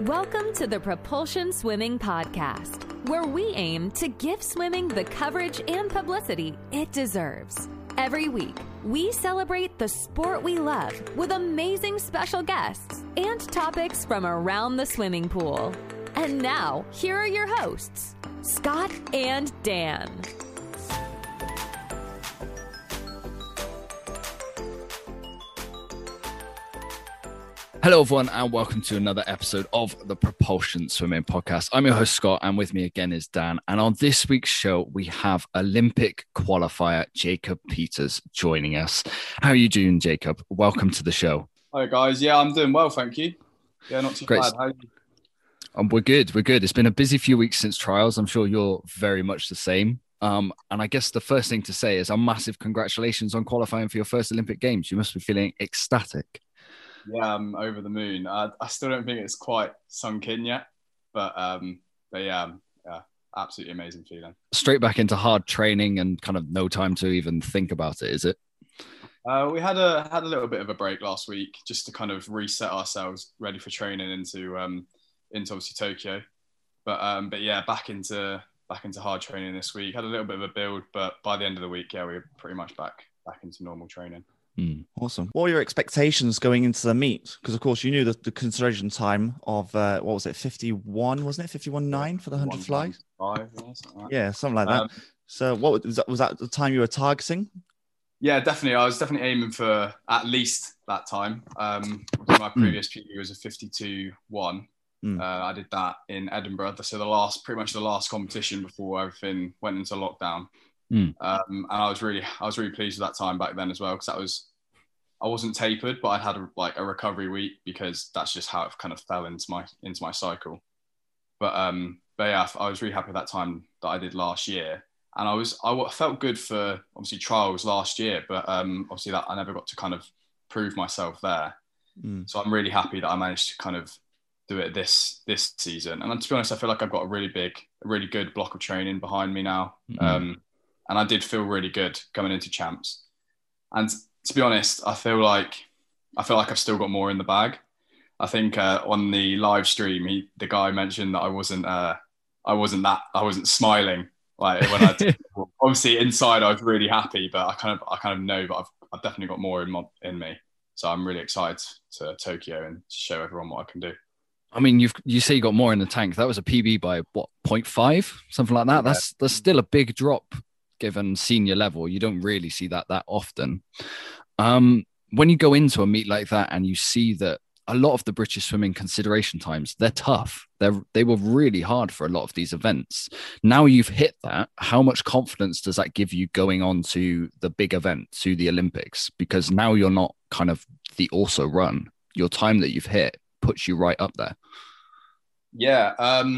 Welcome to the Propulsion Swimming Podcast, where we aim to give swimming the coverage and publicity it deserves. Every week, we celebrate the sport we love with amazing special guests and topics from around the swimming pool. And now, here are your hosts, Scott and Dan. Hello, everyone, and welcome to another episode of the Propulsion Swimming Podcast. I'm your host, Scott, and with me again is Dan. And on this week's show, we have Olympic qualifier Jacob Peters joining us. How are you doing, Jacob? Welcome to the show. Hi, guys. Yeah, I'm doing well, thank you. Yeah, not too bad. How are you? We're good. It's been a busy few weeks since trials. I'm sure you're very much the same. And I guess the first thing to say is a massive congratulations on qualifying for your first Olympic Games. You must be feeling ecstatic. Yeah, I'm over the moon. I still don't think it's quite sunk in yet, but yeah, absolutely amazing feeling. Straight back into hard training and kind of no time to even think about it, is it? We had a little bit of a break last week just to kind of reset ourselves, ready for training into obviously Tokyo. But yeah, back into hard training this week. Had a little bit of a build, but by the end of the week, yeah, we were pretty much back into normal training. Awesome. What were your expectations going into the meet? Because, of course, you knew the consideration time of, what was it, 51, wasn't it? 51.9 for the 100 fly? Yeah, something like that. So what was that the time you were targeting? Yeah, definitely. I was definitely aiming for at least that time. My previous PB was a 52.1. I did that in Edinburgh. So pretty much the last competition before everything went into lockdown. And I was really pleased with that time back then as well, because I wasn't tapered, but I had a recovery week because that's just how it kind of fell into my cycle. But yeah, I was really happy with that time that I did last year, and I felt good for obviously trials last year, but obviously that I never got to kind of prove myself there. So I'm really happy that I managed to kind of do it this season. And to be honest, I feel like I've got a really good block of training behind me now. And I did feel really good coming into champs. And to be honest, I feel like I've still got more in the bag. I think on the live stream, the guy mentioned that I wasn't smiling. Like when obviously inside I was really happy, but I kind of know that I've definitely got more in me. So I'm really excited to Tokyo and show everyone what I can do. I mean, you say you got more in the tank. That was a PB by what, 0.5, something like that. Yeah. That's still a big drop. Given senior level, you don't really see that often. When you go into a meet like that and you see that a lot of the British swimming consideration times, they're tough. They were really hard for a lot of these events. Now you've hit that. How much confidence does that give you going on to the big event, to the Olympics? Because now you're not kind of the also run. Your time that you've hit puts you right up there. Yeah.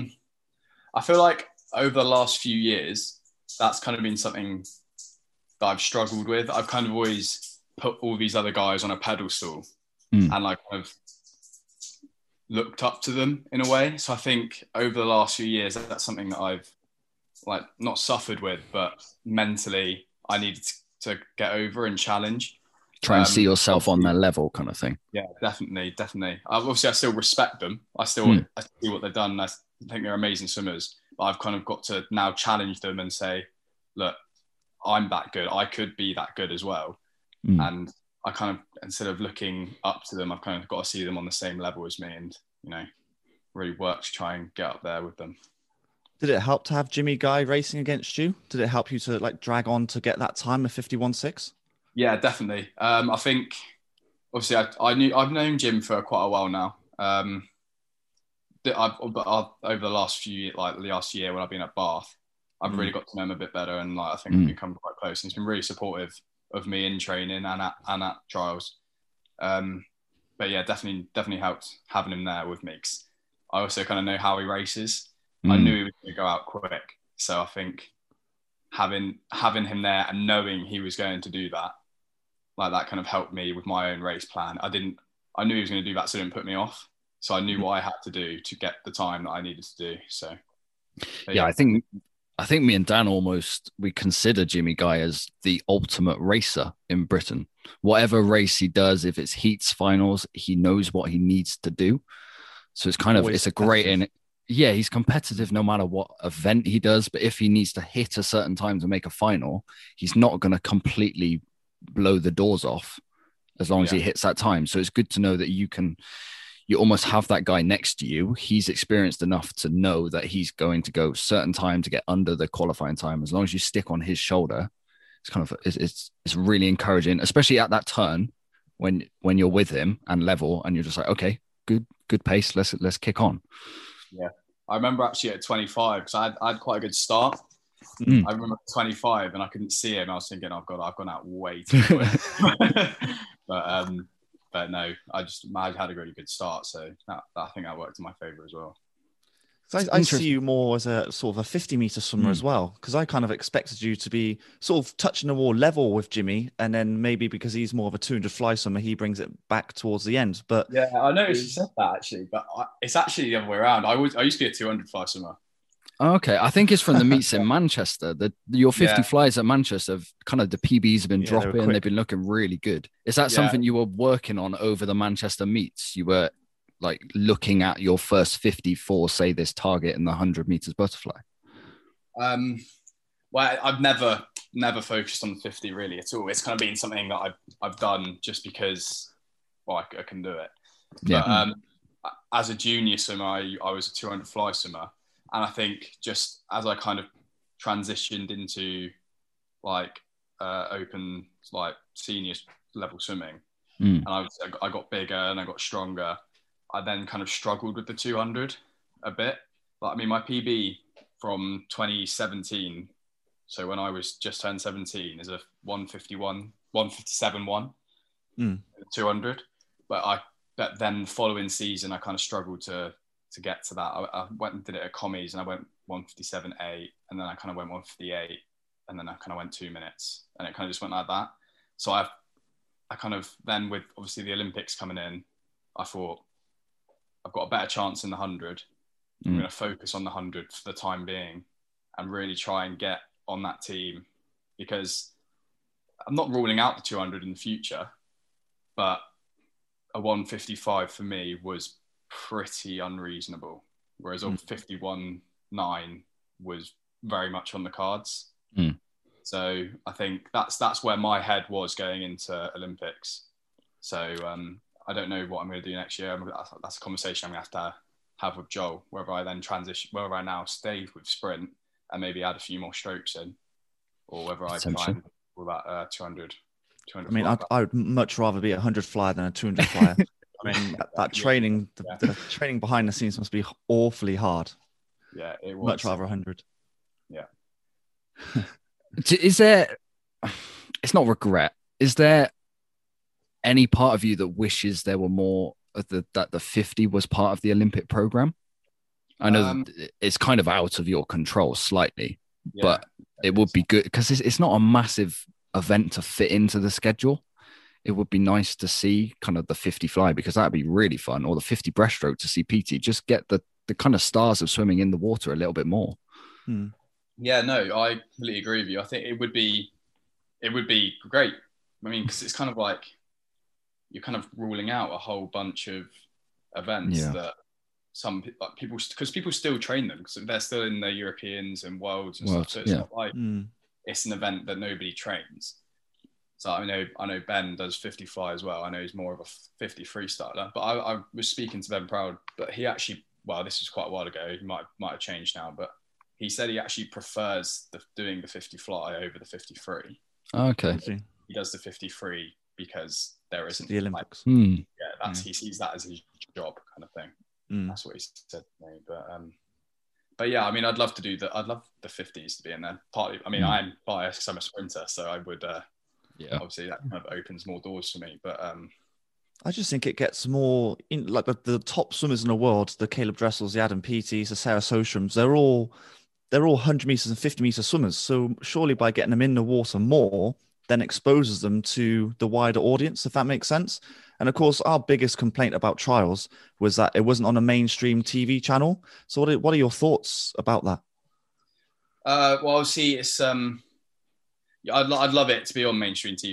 I feel like over the last few years, that's kind of been something that I've struggled with. I've kind of always put all these other guys on a pedestal and like kind of looked up to them in a way. So I think over the last few years, that's something that I've like not suffered with, but mentally I needed to get over and challenge. Try and see yourself on their level kind of thing. Yeah, definitely. Obviously, I still respect them. I see what they've done. I think they're amazing swimmers. But I've kind of got to now challenge them and say, look, I'm that good. I could be that good as well. And I kind of, instead of looking up to them, I've kind of got to see them on the same level as me and, really work to try and get up there with them. Did it help to have Jimmy Guy racing against you? Did it help you to like drag on to get that time of 51.6? Yeah, definitely. I think, obviously, I've known Jim for quite a while now. Over the last last year when I've been at Bath, I've really got to know him a bit better, and I think we've become quite close. And he's been really supportive of me in training and at trials. But yeah, definitely helped having him there with me. 'Cause I also kind of know how he races. I knew he was going to go out quick, so I think having him there and knowing he was going to do that, like that, kind of helped me with my own race plan. I knew he was going to do that, so it didn't put me off. So I knew what I had to do to get the time that I needed to do. So, yeah, I think me and Dan we consider Jimmy Guy as the ultimate racer in Britain. Whatever race he does, if it's heats, finals, he knows what he needs to do. So it's kind of, it's a great in. Yeah, he's competitive no matter what event he does. But if he needs to hit a certain time to make a final, he's not going to completely blow the doors off as long as he hits that time. So it's good to know that you almost have that guy next to you. He's experienced enough to know that he's going to go certain time to get under the qualifying time. As long as you stick on his shoulder, it's kind of, it's really encouraging, especially at that turn when you're with him and level and you're just like, okay, good pace. Let's kick on. Yeah. I remember actually at 25, because I had quite a good start. I remember 25 and I couldn't see him. I was thinking, I've gone out way too quick. But no, I had a really good start. So I think that worked in my favor as well. So I see you more as a sort of a 50-meter swimmer as well, because I kind of expected you to be sort of touching the wall level with Jimmy, and then maybe because he's more of a 200 fly swimmer, he brings it back towards the end. But yeah, I noticed you said that actually, but it's actually the other way around. I used to be a 200 fly swimmer. Okay, I think it's from the meets in Manchester. Your 50 flies at Manchester, have kind of the PBs have been dropping. They've been looking really good. Is that something you were working on over the Manchester meets? You were like looking at your first 50 for, say, this target in the 100 meters butterfly? Well, I've never focused on the 50 really at all. It's kind of been something that I've done just because, well, I can do it. Yeah. But, as a junior swimmer, I was a 200 fly swimmer. And I think just as I kind of transitioned into like open, like senior level swimming, and I got bigger and I got stronger, I then kind of struggled with the 200 a bit. But I mean, my PB from 2017, so when I was just turned 17, is a 157.1 200. But then following season, I kind of struggled to get to that. I went and did it at commies and I went 157.8, and then I kind of went 158, and then I kind of went 2 minutes, and it kind of just went like that. So I kind of then, with obviously the Olympics coming in, I thought I've got a better chance in the 100. I'm going to focus on the 100 for the time being and really try and get on that team, because I'm not ruling out the 200 in the future, but a 155 for me was pretty unreasonable, whereas a 51.9 was very much on the cards. So I think that's where my head was going into Olympics. So I don't know what I'm going to do next year. That's a conversation I'm going to have with Joel, whether I then transition, whether I now stay with sprint and maybe add a few more strokes in, or whether I try and do that 200. I mean, I would much rather be a 100 flyer than a 200 flyer. I mean, that training, the training behind the scenes must be awfully hard. Yeah, it was. Much rather 100. Yeah. Is there, it's not regret, is there any part of you that wishes there were more of that the 50 was part of the Olympic program? I know it's kind of out of your control slightly, but it would be good because it's not a massive event to fit into the schedule. It would be nice to see kind of the 50 fly, because that'd be really fun, or the 50 breaststroke to see PT, just get the kind of stars of swimming in the water a little bit more. Yeah, no, I completely agree with you. I think it would be great. I mean, because it's kind of like you're kind of ruling out a whole bunch of events that some people, because people still train them because they're still in the Europeans and Worlds and stuff. So it's not like it's an event that nobody trains. So I know Ben does 50 fly as well. I know he's more of a 50 freestyler. But I was speaking to Ben Proud, but he actually, well, this was quite a while ago. He might have changed now, but he said he actually prefers doing the 50 fly over the 53. Okay. He does the 53 because there isn't the Olympics. He sees that as his job kind of thing. That's what he said to me. But yeah, I mean, I'd love to do I'd love the 50s to be in there. Partly, I mean, I'm biased because I'm a sprinter, so I would. Obviously, that kind of opens more doors for me. But I just think it gets more in, like the top swimmers in the world, the Caleb Dressels, the Adam Peaties, the Sarah Sostrums, they're all 100 meters and 50 meter swimmers. So surely by getting them in the water more, then exposes them to the wider audience, if that makes sense. And of course, our biggest complaint about trials was that it wasn't on a mainstream TV channel. So what are your thoughts about that? Well, see, it's I'd love it to be on mainstream TV,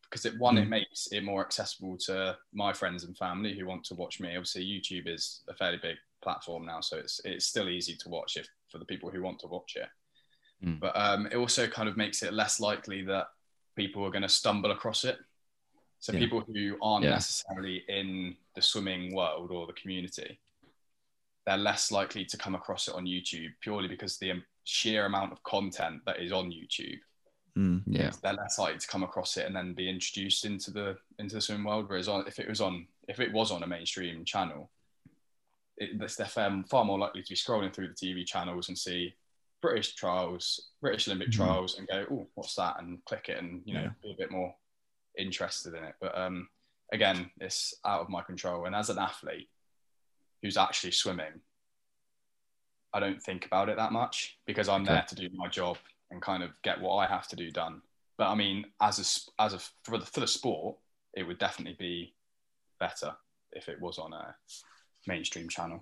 because it makes it more accessible to my friends and family who want to watch me. Obviously, YouTube is a fairly big platform now, so it's still easy to watch for the people who want to watch it. But it also kind of makes it less likely that people are going to stumble across it. So people who aren't necessarily in the swimming world or the community, they're less likely to come across it on YouTube purely because the sheer amount of content that is on YouTube. They're less likely to come across it and then be introduced into the swimming world. Whereas if it was on a mainstream channel, they're far more likely to be scrolling through the TV channels and see British trials, British Olympic trials, and go, "Oh, what's that?" and click it and be a bit more interested in it. But again, it's out of my control. And as an athlete who's actually swimming, I don't think about it that much because I'm there to do my job and kind of get what I have to do done. But I mean, for the sport, it would definitely be better if it was on a mainstream channel.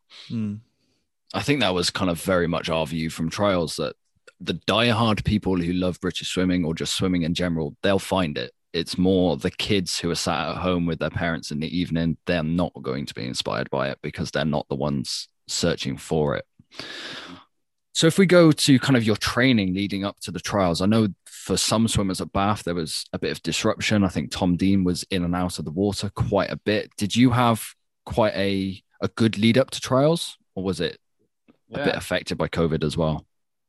I think that was kind of very much our view from trials, that the diehard people who love British swimming or just swimming in general, they'll find it. It's more the kids who are sat at home with their parents in the evening, they're not going to be inspired by it because they're not the ones searching for it. So if we go to kind of your training leading up to the trials, I know for some swimmers at Bath, there was a bit of disruption. I think Tom Dean was in and out of the water quite a bit. Did you have quite a good lead up to trials, or was it a bit affected by COVID as well?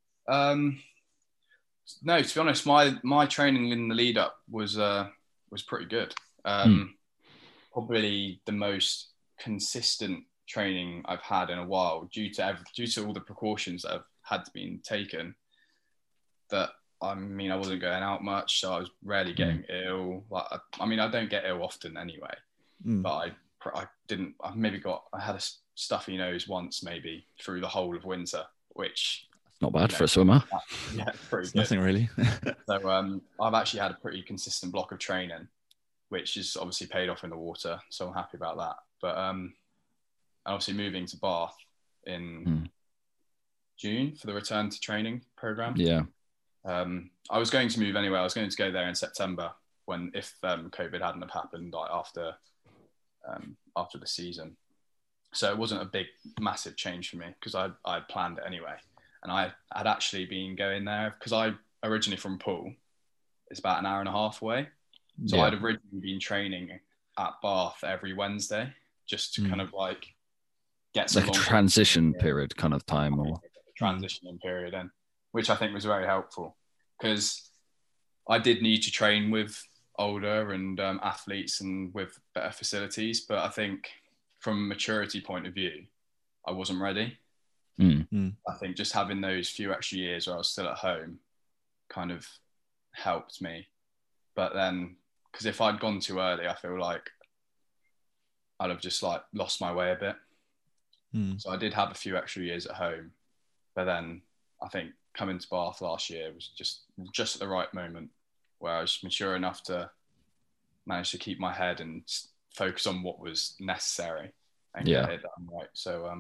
No, to be honest, my training in the lead up was pretty good. Probably the most consistent training I've had in a while, due to all the precautions that have had to be taken. That I mean, I wasn't going out much, so I was rarely getting ill. I mean, I don't get ill often anyway, but I didn't. I had a stuffy nose once, maybe through the whole of winter, which not bad for a swimmer. Yeah, pretty good. Nothing really. So I've actually had a pretty consistent block of training, which is obviously paid off in the water. So I'm happy about that. But and obviously moving to Bath in June for the return to training program. Yeah. I was going to move anyway. I was going to go there in September if COVID hadn't have happened after the season. So it wasn't a big, massive change for me because I planned it anyway. And I had actually been going there because I originally from Poole. It's about an hour and a half away. So I'd originally been training at Bath every Wednesday just to kind of like get some like a transition period kind of time, or transitioning period, and which I think was very helpful because I did need to train with older and athletes and with better facilities. But I think from a maturity point of view, I wasn't ready. I think just having those few extra years where I was still at home kind of helped me. But then, because if I'd gone too early, I feel like I'd have just like lost my way a bit. So I did have a few extra years at home. But then I think coming to Bath last year was just at the right moment where I was mature enough to manage to keep my head and focus on what was necessary and get it done right. So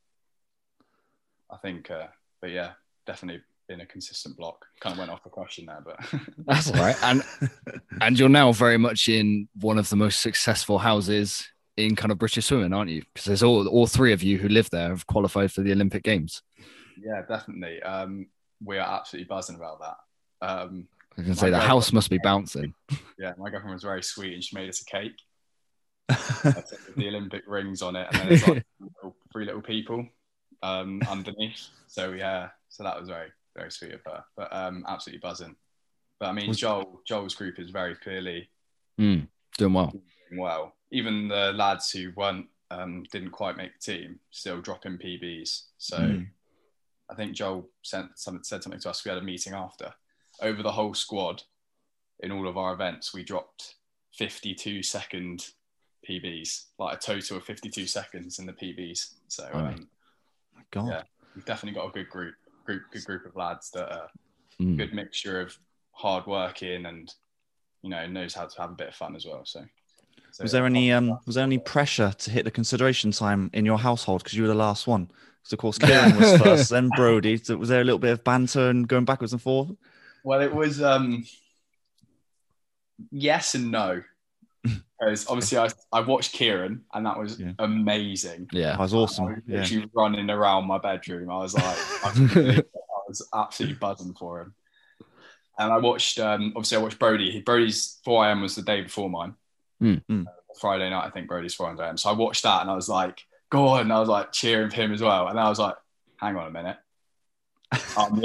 I think, but yeah, definitely been a consistent block. Kind of went off the question there, but that's all right. And you're now very much in one of the most successful houses in kind of British swimming, aren't you? Because there's all three of you who live there have qualified for the Olympic Games. Yeah, definitely. We are absolutely buzzing about that. I was going to say the house must be bouncing. Yeah, my girlfriend was very sweet and she made us a cake. With the Olympic rings on it, and then it's like three little people underneath. So that was very, very sweet of her. But absolutely buzzing. But I mean, Joel's group is very clearly doing well. Even the lads who didn't quite make the team still dropping PBs. So I think Joel said something to us. We had a meeting after. Over the whole squad, in all of our events, we dropped 52-second PBs, like a total of 52 seconds in the PBs. So, my God. Yeah, we've definitely got a good group of lads that are good mixture of hard working and knows how to have a bit of fun as well. So was there any pressure to hit the consideration time in your household because you were the last one? Because of course Kieran was first, then Brodie. So was there a little bit of banter and going backwards and forth? Well, it was yes and no. Because obviously I watched Kieran and that was amazing. Yeah, that was awesome. I was literally running around my bedroom. I was like, I was absolutely buzzing for him. And I watched, obviously I watched Brody. Brody's 4 a.m. was the day before mine. Friday night, I think Brody's 4 a.m. So I watched that and I was like, go on. And I was like cheering for him as well. And I was like, hang on a minute. I'm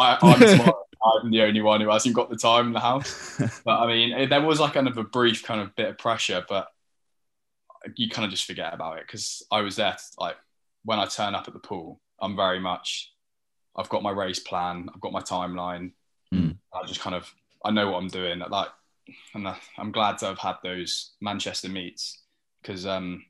the only one who hasn't got the time in the house. But I mean, there was like kind of a brief kind of bit of pressure, but you kind of just forget about it because I was there. Like when I turn up at the pool, I'm very much, I've got my race plan, I've got my timeline. I know what I'm doing. Like, and I'm glad to have had those Manchester meets because the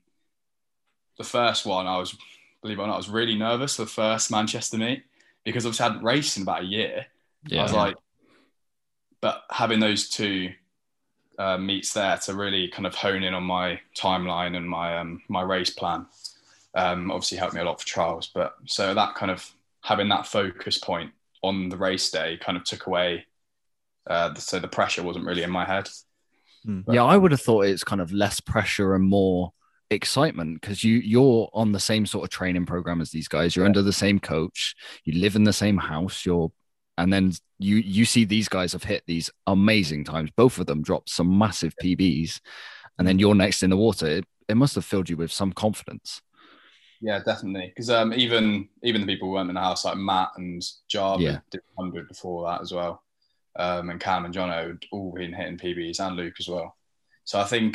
first one, believe it or not, I was really nervous for the first Manchester meet because I hadn't raced in about a year. I was like, but having those two meets there to really kind of hone in on my timeline and my race plan obviously helped me a lot for trials. But so that kind of having that focus point on the race day kind of took away, so the pressure wasn't really in my head. But, I would have thought it's kind of less pressure and more excitement because you're on the same sort of training program as these guys. You're under the same coach. You live in the same house. And then you see these guys have hit these amazing times. Both of them dropped some massive PBs, and then you're next in the water. It must have filled you with some confidence. Yeah, definitely. Because even the people who weren't in the house, like Matt and Jarvis, did 100 before that as well. And Cam and Jono had all been hitting PBs, and Luke as well. So I think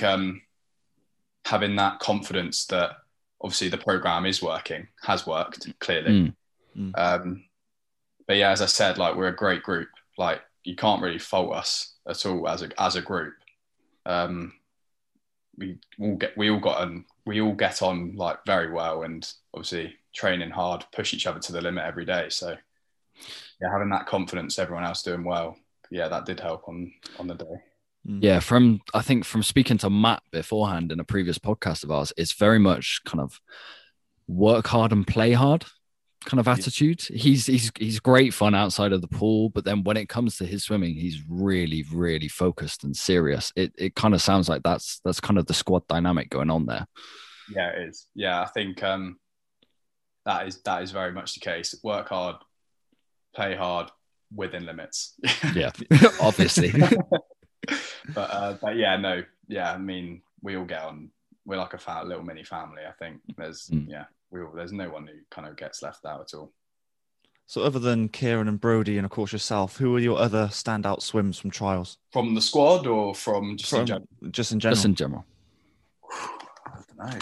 having that confidence that obviously the program has worked clearly. But yeah, as I said, like we're a great group. Like you can't really fault us at all as a group. We all get on like very well, and obviously training hard, push each other to the limit every day. So yeah, having that confidence, everyone else doing well. Yeah, that did help on the day. Yeah, I think from speaking to Matt beforehand in a previous podcast of ours, it's very much kind of work hard and play hard kind of attitude. He's great fun outside of the pool, but then when it comes to his swimming, he's really, really focused and serious. It kind of sounds like that's kind of the squad dynamic going on there. Yeah, it is. Yeah, I think that is very much the case. Work hard, play hard, within limits. Yeah, obviously. But yeah, no, yeah. I mean, we all get on. We're like a little mini family. I think there's there's no one who kind of gets left out at all. So other than Kieran and Brody and of course yourself, who are your other standout swims from trials? From the squad or in general? Just in general. Just in general. I don't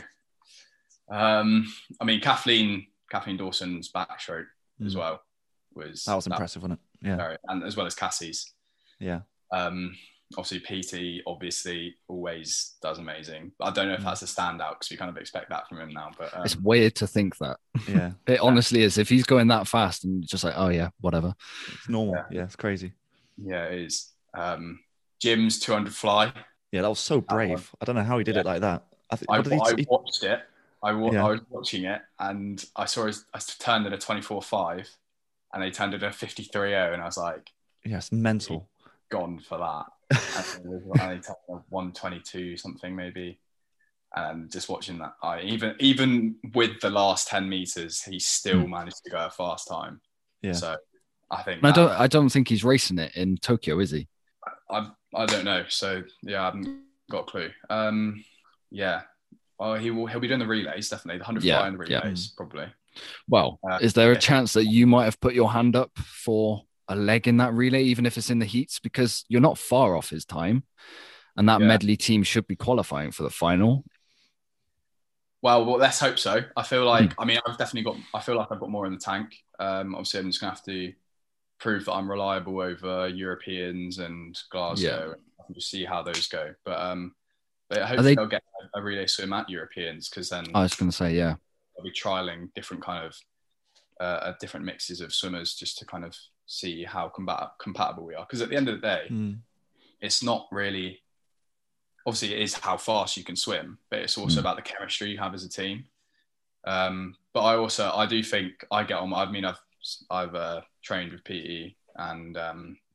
know. I mean, Kathleen Dawson's backstroke as well was impressive, wasn't it? Yeah. And as well as Cassie's. Yeah. Obviously, PT obviously always does amazing. I don't know if that's a standout because we kind of expect that from him now. But it's weird to think that. Yeah, it honestly is. If he's going that fast and just like, oh yeah, whatever. It's normal. Yeah, it's crazy. Yeah, it is. Jim's 200 fly. Yeah, that was so brave. I don't know how he did it like that. I watched it. I was watching it, and I saw I turned at a 24.5, and they turned at a 53.0, and I was like, "Yes, mental." Gone for that. And I turned 122 something maybe, and just watching that, even with the last 10 meters, he still managed to go a fast time. Yeah. So I think I don't think he's racing it in Tokyo, is he? I don't know. So yeah, I haven't got a clue. Yeah. Well, he'll be doing the relays, definitely. The 100 fly and the relays, probably. Well, is there a chance that you might have put your hand up for a leg in that relay, even if it's in the heats? Because you're not far off his time, and that medley team should be qualifying for the final. Well, let's hope so. I feel like, I mean, I feel like I've got more in the tank. Obviously, I'm just going to have to prove that I'm reliable over Europeans and Glasgow. Yeah. I can just see how those go. But hopefully they'll get a relay swim at Europeans, because then I was going to say, yeah, I'll be trialing different kind of different mixes of swimmers just to kind of see how compatible we are. Because at the end of the day, it's not really, obviously it is how fast you can swim, but it's also about the chemistry you have as a team. But I do think I get on. I mean, I've trained with PE and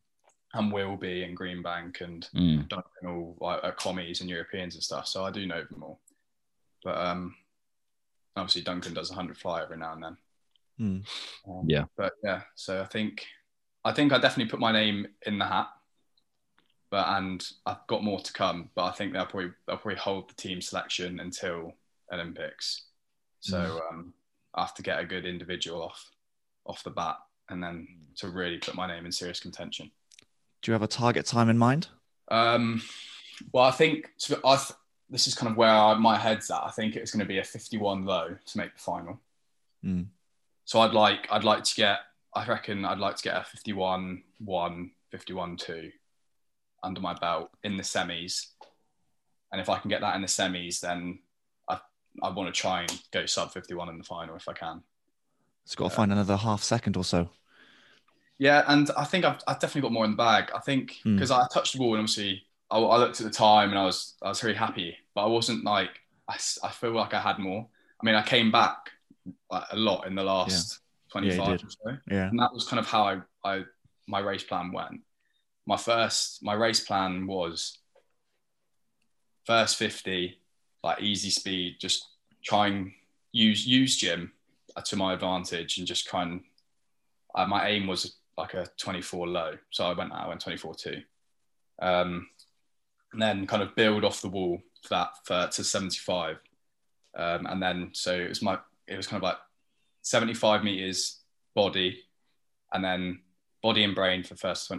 Wilby and Greenbank and Duncan all like at commies and Europeans and stuff. So I do know them all. But obviously Duncan does a 100 fly every now and then. Yeah. But yeah, so I think I definitely put my name in the hat. And I've got more to come. But I think they'll probably hold the team selection until Olympics. So I have to get a good individual off the bat, and then to really put my name in serious contention. Do you have a target time in mind? Well, I think this is kind of where my head's at. I think it's going to be a 51 low to make the final. So I'd like to get. I reckon I'd like to get a 51-1, 51-2 under my belt in the semis, and if I can get that in the semis, then I want to try and go sub 51 in the final if I can. It's got to find another half second or so. Yeah, and I think I've definitely got more in the bag. I think because I touched the ball and obviously I looked at the time and I was very happy, but I wasn't like I feel like I had more. I mean, I came back like a lot in the last 25 or so, and that was kind of how my race plan went. My race plan was first 50, like easy speed, just try and use gym to my advantage and just try and my aim was like a 24 low, so I went 24.2, and then kind of build off the wall for that to 75, and then so it was kind of like 75 meters body, and then body and brain for first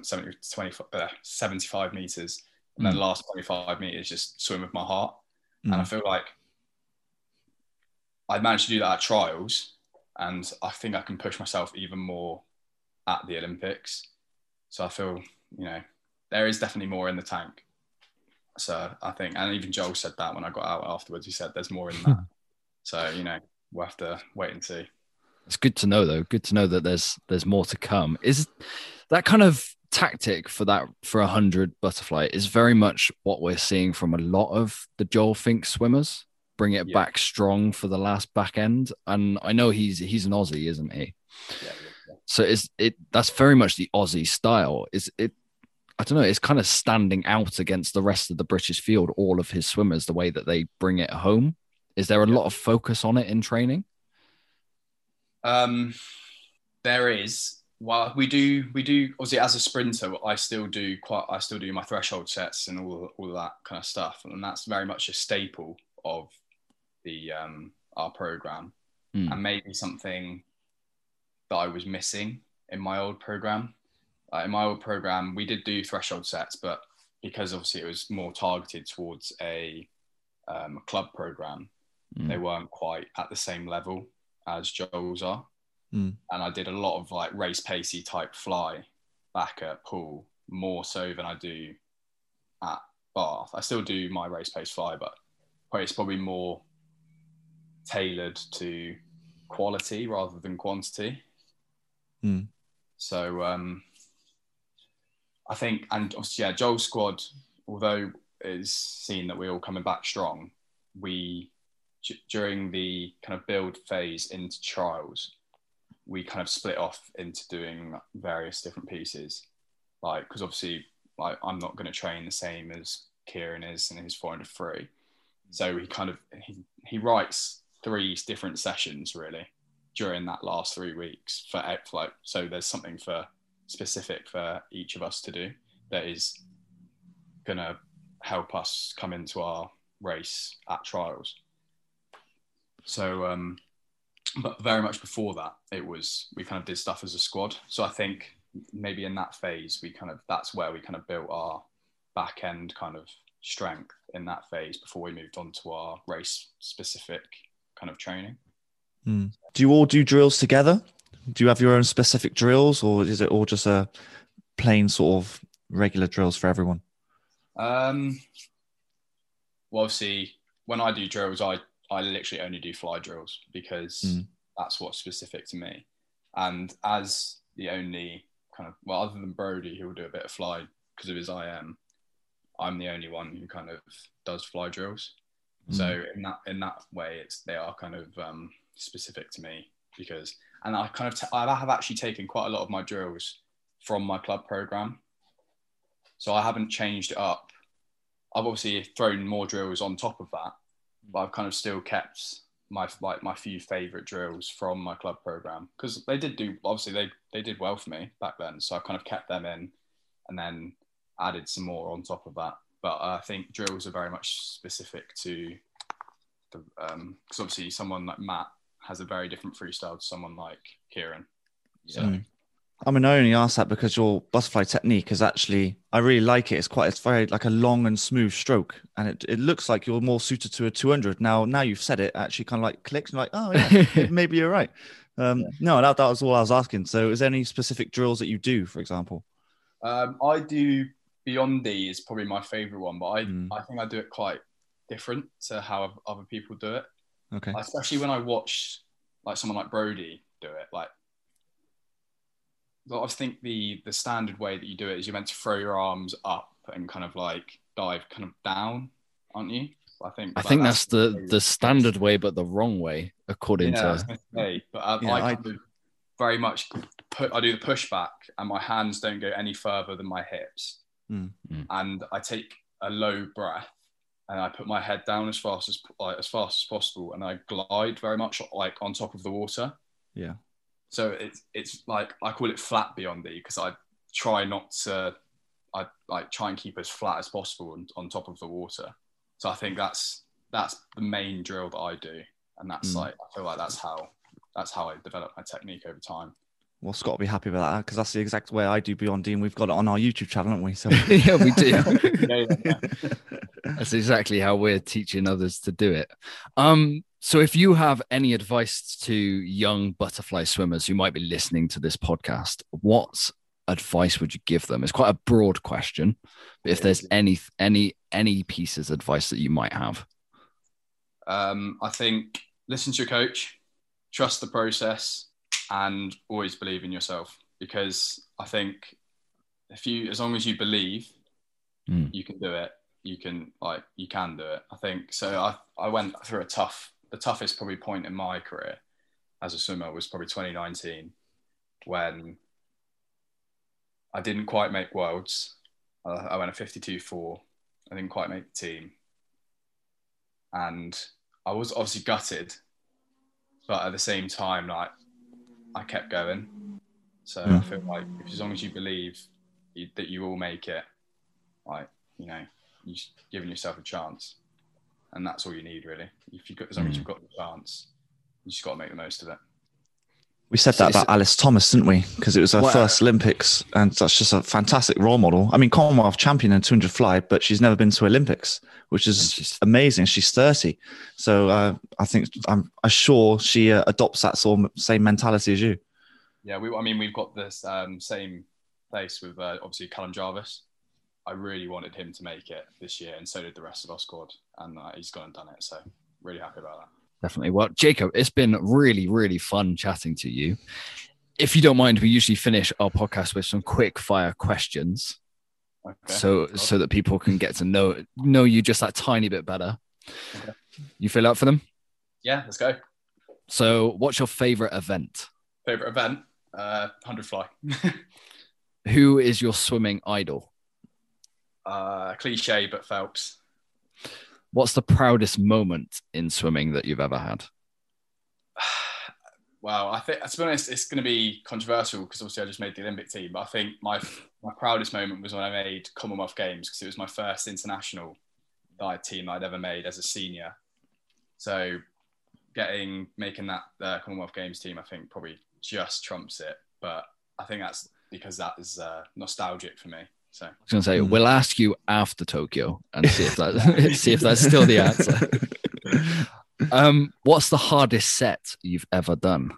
75 meters, and then last 25 meters just swim with my heart. And I feel like I managed to do that at trials, and I think I can push myself even more at the Olympics. So I feel, there is definitely more in the tank. So I think, and even Joel said that when I got out afterwards, he said there's more in that. So, we'll have to wait and see. It's good to know, though. Good to know that there's more to come. Is that kind of tactic for 100 butterfly is very much what we're seeing from a lot of the Joel Fink swimmers. Bring it back strong for the last back end. And I know he's an Aussie, isn't he? Yeah. So that's very much the Aussie style. I don't know, it's kind of standing out against the rest of the British field, all of his swimmers, the way that they bring it home. Is there a lot of focus on it in training? There is. Well, we do obviously as a sprinter, I still do my threshold sets and all of that kind of stuff. And that's very much a staple of the our program, and maybe something that I was missing in my old program. In my old program, we did do threshold sets, but because obviously it was more targeted towards a club program, they weren't quite at the same level as Joel's are. And I did a lot of like race pacey type fly back at Poole, more so than I do at Bath. I still do my race pace fly, but it's probably more tailored to quality rather than quantity. So I think, and obviously, Joel's squad, although it's seen that we're all coming back strong, during the kind of build phase into trials, we kind of split off into doing various different pieces. Like, because obviously, like, I'm not going to train the same as Kieran is in his 400 free. So he writes 3 different sessions really during that last 3 weeks so there's something specific for each of us to do that is going to help us come into our race at trials. So, but very much before that, we kind of did stuff as a squad. So I think maybe in that phase, that's where we kind of built our back end kind of strength in that phase before we moved on to our race specific kind of training. Do you all do drills together? Do you have your own specific drills, or is it all just a plain sort of regular drills for everyone? Well, obviously, when I do drills, I literally only do fly drills because that's what's specific to me. And as the only other than Brody, who will do a bit of fly because of his IM, I'm the only one who kind of does fly drills. So in that way, they are kind of specific to me because, and I have actually taken quite a lot of my drills from my club program. So I haven't changed it up. I've obviously thrown more drills on top of that, but I've kind of still kept my few favourite drills from my club programme, because they did well for me back then. So I kind of kept them in and then added some more on top of that. But I think drills are very much specific to the, because obviously someone like Matt has a very different freestyle to someone like Kieran. So. I mean, I only ask that because your butterfly technique is actually, I really like it. It's very like a long and smooth stroke, and it looks like you're more suited to a 200. Now you've said it, actually kind of like clicks, and like, oh yeah, maybe you're right. No, that was all I was asking. So is there any specific drills that you do, for example? I do Beyond D is probably my favorite one, but I think I do it quite different to how other people do it. Okay. Especially when I watch like someone like Brody do it, like, I think the standard way that you do it is you're meant to throw your arms up and kind of like dive kind of down, aren't you? I think that's the standard way, but the wrong way, according to. I was gonna say, but I kind of very much I do the pushback, and my hands don't go any further than my hips, and I take a low breath, and I put my head down as fast as possible, and I glide very much like on top of the water. Yeah. So it's like, I call it flat Beyond D, because I try try and keep as flat as possible on top of the water. So I think that's the main drill that I do, and that's like, I feel like that's how I develop my technique over time. Well, Scott will be happy with that, because that's the exact way I do Beyond D, and we've got it on our YouTube channel, haven't we? So yeah, we do. That's exactly how we're teaching others to do it. So if you have any advice to young butterfly swimmers who might be listening to this podcast, what advice would you give them? It's quite a broad question, but if there's any pieces of advice that you might have. I think listen to your coach, trust the process, and always believe in yourself, because I think as long as you believe, you can do it. You can do it. I think so. I went through the toughest probably point in my career as a swimmer was probably 2019, when I didn't quite make Worlds. I went a 52.4. I didn't quite make the team, and I was obviously gutted, but at the same time, like, I kept going. So I feel like as long as you believe that you will make it, like, you're just giving yourself a chance, and that's all you need, really. As long as you've got the chance, you just got to make the most of it. We said that about Alice Thomas, didn't we? Because it was her first Olympics, and that's just a fantastic role model. I mean, Commonwealth champion in 200 fly, but she's never been to Olympics, which is amazing. She's 30. So I'm sure she adopts that sort of same mentality as you. Yeah, we've got this same place with obviously Callum Jarvis. I really wanted him to make it this year, and so did the rest of our squad, and he's gone and done it. So really happy about that. Definitely. Well, Jacob, it's been really, really fun chatting to you. If you don't mind, we usually finish our podcast with some quick fire questions. Okay. So that people can get to know you just that tiny bit better. Okay. You feel up for them? Yeah, let's go. So what's your favorite event? 100 fly. Who is your swimming idol? Cliche, but Phelps. What's the proudest moment in swimming that you've ever had? Well, I think, to be honest, it's going to be controversial because obviously I just made the Olympic team. But I think my proudest moment was when I made Commonwealth Games, because it was my first international team I'd ever made as a senior. So making that Commonwealth Games team, I think probably just trumps it. But I think that's because that is nostalgic for me. So I was going to say, we'll ask you after Tokyo and see if that's still the answer. What's the hardest set you've ever done?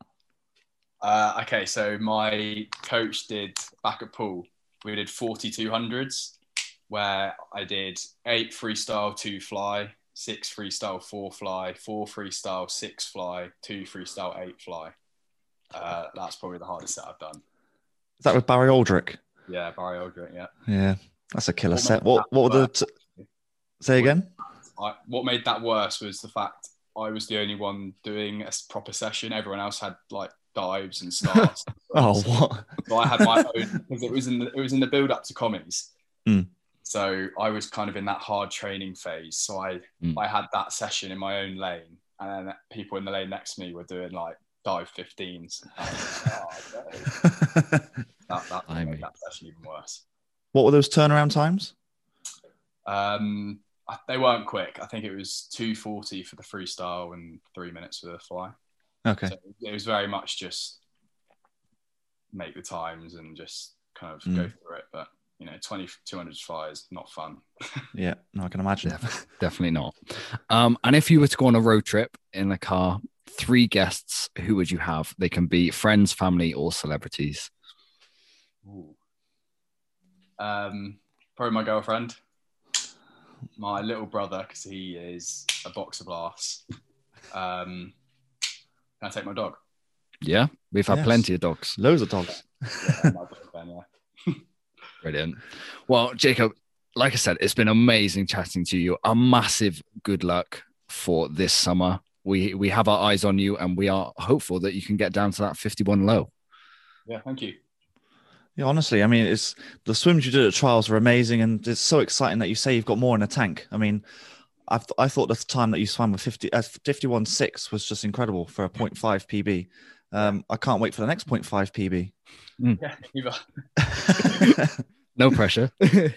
Okay, so my coach did back at pool. We did 4200s, where I did 8 freestyle, 2 fly, 6 freestyle, 4 fly, 4 freestyle, 6 fly, 2 freestyle, 8 fly. That's probably the hardest set I've done. Is that with Barry Aldrich? Yeah, Barry Aldrich, yeah. Yeah, that's a killer set. What were the... Say again? What made that worse was the fact I was the only one doing a proper session. Everyone else had like dives and starts. What? So I had my own, because it was in the build up to commies. So I was kind of in that hard training phase. So I had that session in my own lane, and then people in the lane next to me were doing like dive 15s. That made that session even worse. What were those turnaround times? They weren't quick. I think it was 2:40 for the freestyle and 3 minutes for the fly. Okay. So it was very much just make the times and just kind of go through it. But 200 fly is not fun. Yeah, no, I can imagine. Definitely not. And if you were to go on a road trip in the car, 3 guests, who would you have? They can be friends, family, or celebrities. Ooh. Probably my girlfriend, my little brother, because he is a boxer blast. Can I take my dog? Yeah, we've had plenty of dogs. Loads of dogs. Yeah, my dog, Ben, yeah. Brilliant. Well, Jacob, like I said, it's been amazing chatting to you. A massive good luck for this summer. We have our eyes on you, and we are hopeful that you can get down to that 51 low. Yeah, thank you. Yeah, honestly, I mean, it's the swims you did at trials were amazing, and it's so exciting that you say you've got more in the tank. I mean, I thought the time that you swam with 51.6 was just incredible for a 0.5 PB. I can't wait for the next 0.5 PB. Yeah, either. No pressure.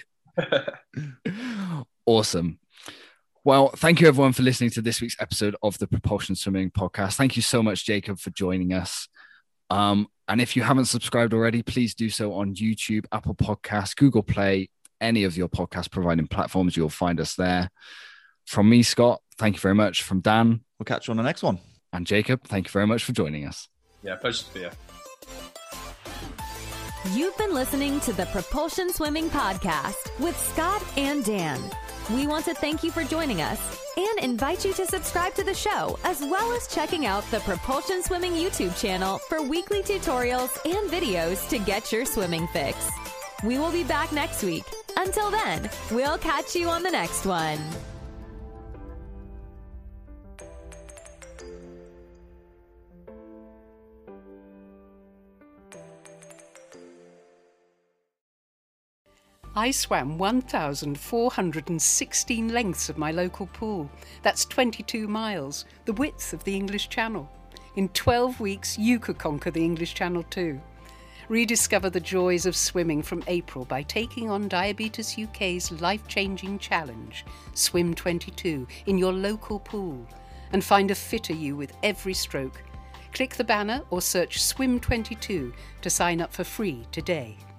Awesome. Well, thank you everyone for listening to this week's episode of the Propulsion Swimming Podcast. Thank you so much, Jacob, for joining us. And if you haven't subscribed already, please do so on YouTube, Apple Podcasts, Google Play, any of your podcast providing platforms. You'll find us there. From me, Scott, thank you very much. From Dan. We'll catch you on the next one. And Jacob, thank you very much for joining us. Yeah, pleasure to be here. You've been listening to the Propulsion Swimming Podcast with Scott and Dan. We want to thank you for joining us and invite you to subscribe to the show, as well as checking out the Propulsion Swimming YouTube channel for weekly tutorials and videos to get your swimming fix. We will be back next week. Until then, we'll catch you on the next one. I swam 1,416 lengths of my local pool. That's 22 miles, the width of the English Channel. In 12 weeks, you could conquer the English Channel too. Rediscover the joys of swimming from April by taking on Diabetes UK's life-changing challenge, Swim 22, in your local pool, and find a fitter you with every stroke. Click the banner or search Swim 22 to sign up for free today.